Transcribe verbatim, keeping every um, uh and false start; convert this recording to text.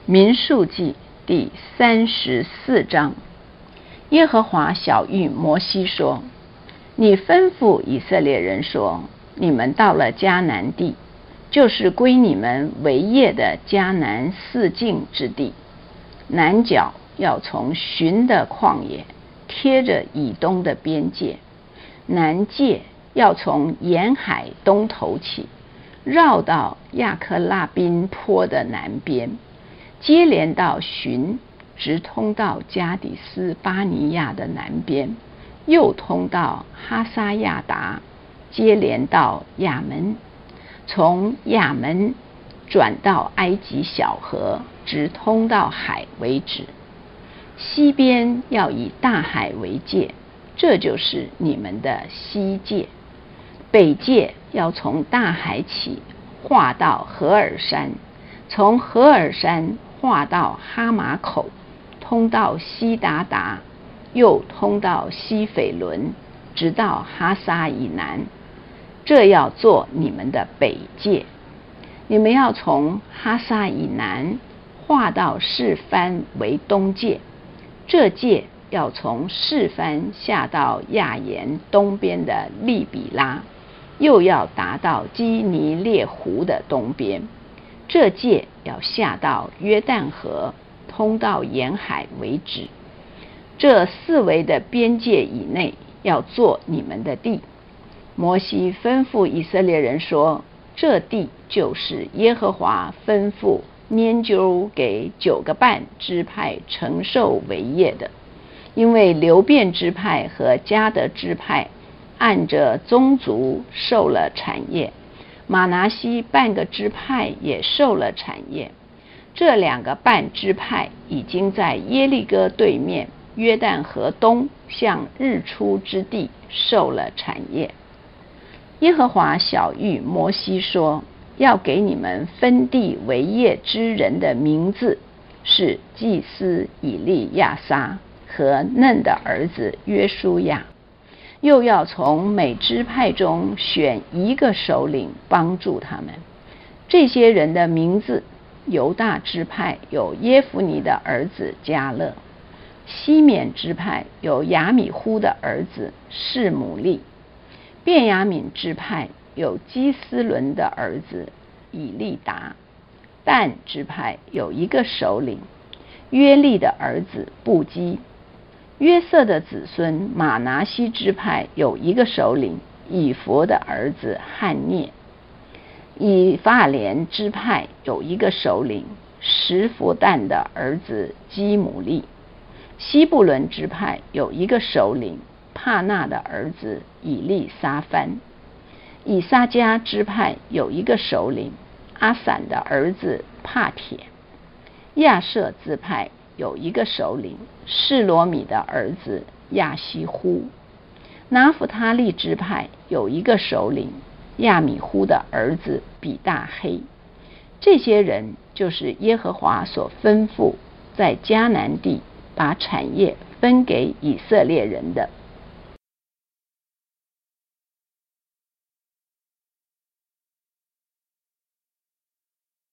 民数记第三十四章。耶和华晓谕摩西说：你吩咐以色列人说，你们到了迦南地，就是归你们为业的迦南四境之地，南角要从寻的旷野贴着以东的边界，南界要从沿海东头起，绕到亚克拉宾坡的南边，接连到寻，直通到加底斯巴尼亚的南边，又通到哈沙亚达，接连到亚门，从亚门转到埃及小河，直通到海为止。西边要以大海为界，这就是你们的西界。北界要从大海起，划到何尔山，从何尔山划到哈马口，通到西达达，又通到西斐伦，直到哈沙以南，这要做你们的北界。你们要从哈沙以南划到示番为东界，这界要从示番下到亚言东边的利比拉，又要达到基尼列湖的东边，这界要下到约旦河，通到沿海为止。这四围的边界以内要做你们的地。摩西吩咐以色列人说，这地就是耶和华吩咐拈阄给九个半支派承受为业的，因为流便支派和迦得支派按着宗族受了产业，玛拿西半个支派也受了产业。这两个半支派已经在耶利哥对面约旦河东向日出之地受了产业。耶和华晓谕摩西说，要给你们分地为业之人的名字是祭司以利亚撒和嫩的儿子约书亚，又要从每支派中选一个首领帮助他们。这些人的名字，犹大支派有耶孚尼的儿子迦勒，西缅支派有亚米忽的儿子示姆利，便雅悯支派有基斯伦的儿子以利达，但支派有一个首领约利的儿子布基，约瑟的子孙马拿西支派有一个首领以弗的儿子汉涅，以法莲支派有一个首领什弗但的儿子基姆利，西布伦支派有一个首领帕纳的儿子以利沙番，以撒迦支派有一个首领阿散的儿子帕铁，亚舍支派有一个首领示罗米的儿子亚希忽，拿弗他利支派有一个首领亚米忽的儿子比大黑。这些人就是耶和华所吩咐在迦南地把产业分给以色列人的。